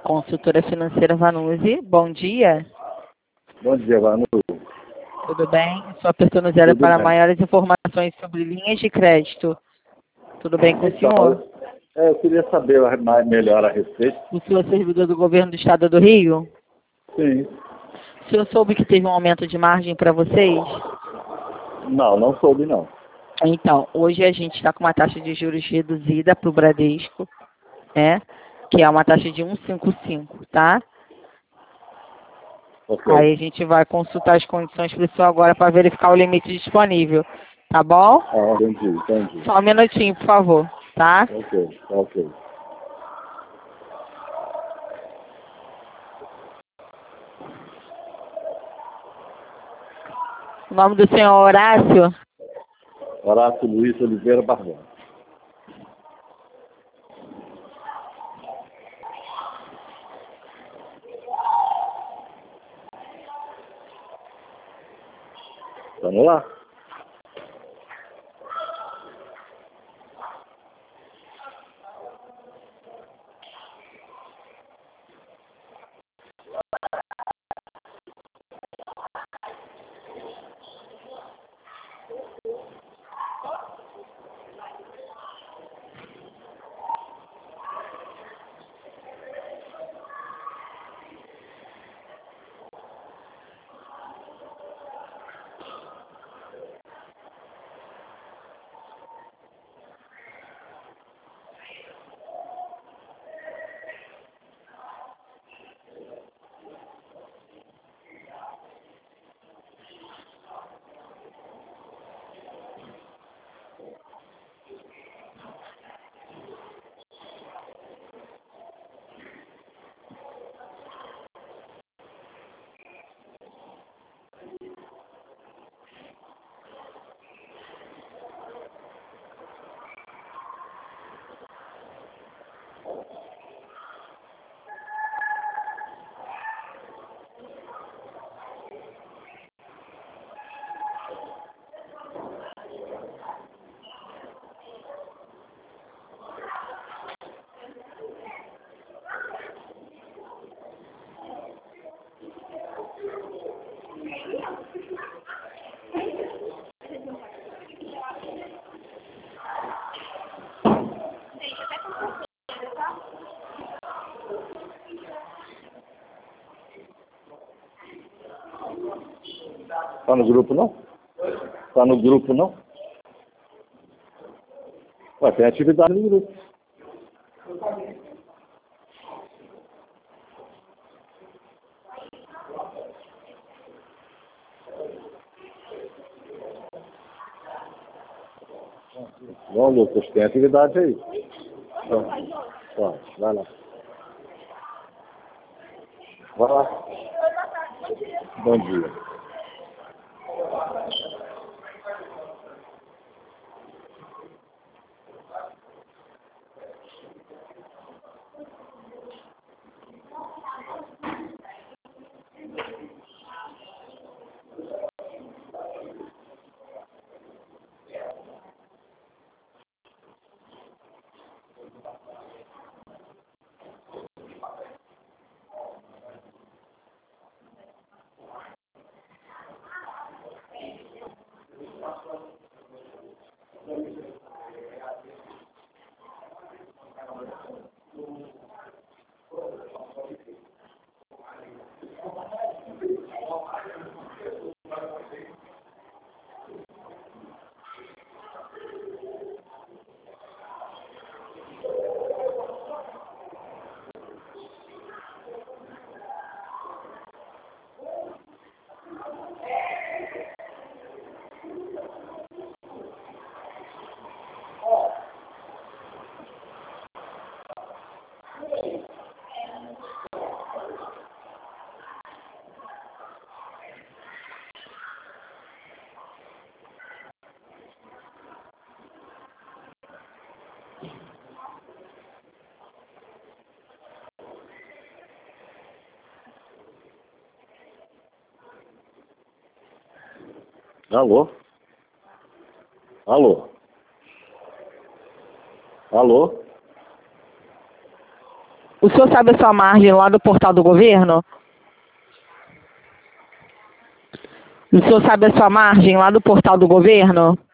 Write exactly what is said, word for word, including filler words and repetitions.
Consultora financeira Vanucci, bom dia. Bom dia, Vanucci. Tudo bem? Só apertando zero Tudo para bem. maiores informações sobre linhas de crédito. Tudo bem com o Então, senhor? é, eu queria saber mais, melhor a respeito. O senhor é servidor do governo do estado do Rio? Sim. O senhor soube que teve um aumento de margem para vocês? Não, não soube não. Então, hoje a gente está com uma taxa de juros reduzida para o Bradesco, né? Que é uma taxa de um vírgula cinquenta e cinco, tá? Ok. Aí a gente vai consultar as condições para o senhor agora para verificar o limite disponível, tá bom? Ah, entendi, entendi. Só um minutinho, por favor, tá? Ok, ok. O nome do senhor é Horácio? Horácio Luiz Oliveira Barbosa. Vamos lá? Tá no grupo não? Tá no grupo não? Ué, tem atividade no grupo. Bom, Lucas, tem atividade aí. Então, tá, vai lá. Vai lá. Bom dia. Alô? Alô? Alô? O senhor sabe a sua margem lá do portal do governo? O senhor sabe a sua margem lá do portal do governo?